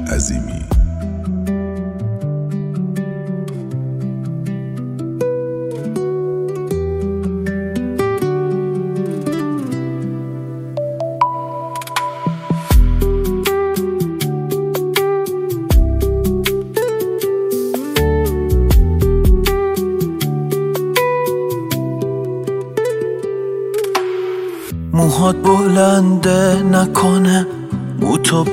عظیمی. موهات بلنده نکنه، موتو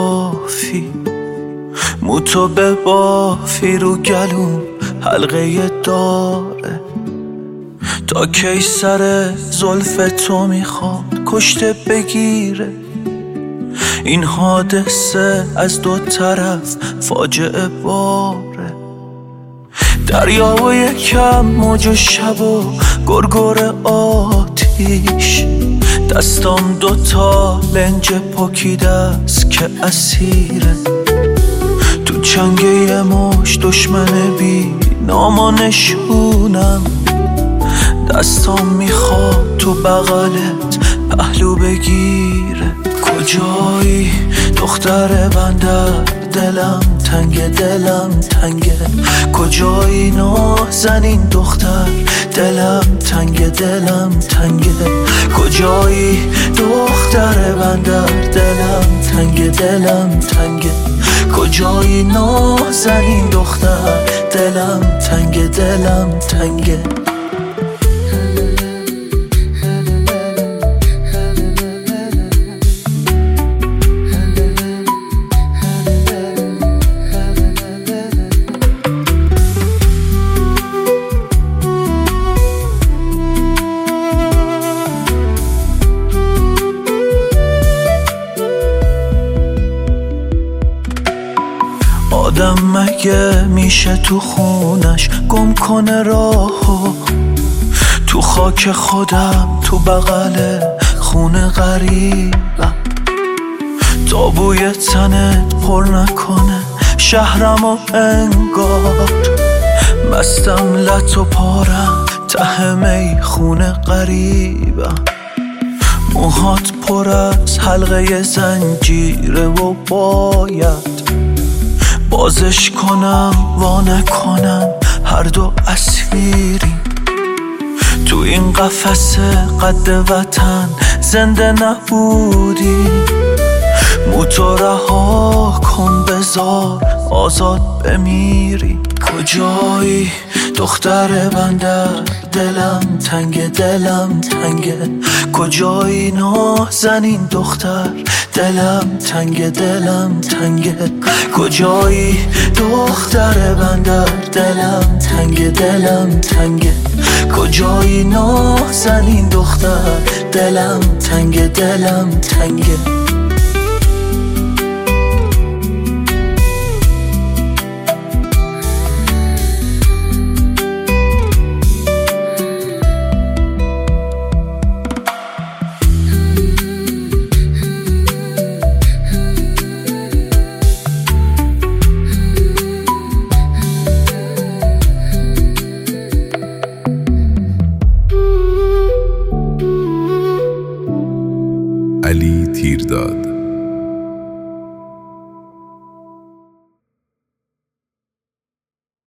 ببافی رو گلوم حلقه داره. تا کی سر زلف تو میخواد کشته بگیره؟ این حادثه از دو طرف فاجعه باره. دریا و یکم موج و شب و گرگر آتیش، دستام دوتا لنج پاکیده است که اسیره. تو چنگ یه مش دشمن بی نام و نشونم، دستام میخواد تو بغلت پهلو بگیره. کجایی دختر بندر، دلم تنگه. کجایی نازنین دختر، دلم تنگه. کجایی دختر بندر، دلم تنگه. کجایی نازنین دختر، دلم تنگه. آدم مگه میشه تو خونش گم کنه راهو؟ تو خاک خودم تو بغل خونه غریبم، تا بوی تنت پر نکنه شهرم و انگار مستم لط و پارم ته می خونه غریبم. موهات پر از حلقه زنجیره و باید بازش کنم وا نکنم، هر دو اسیریم تو این قفس قد وطن. زنده نبودی موتو رها کن، بذار آزاد بمیری. کجایی دختر بندر، دلم تنگه. کجایی نازنین دختر، دلم تنگه. کجایی دختر بندر، دلم تنگه. کجایی نازنین دختر، دلم تنگه. علی تیرداد.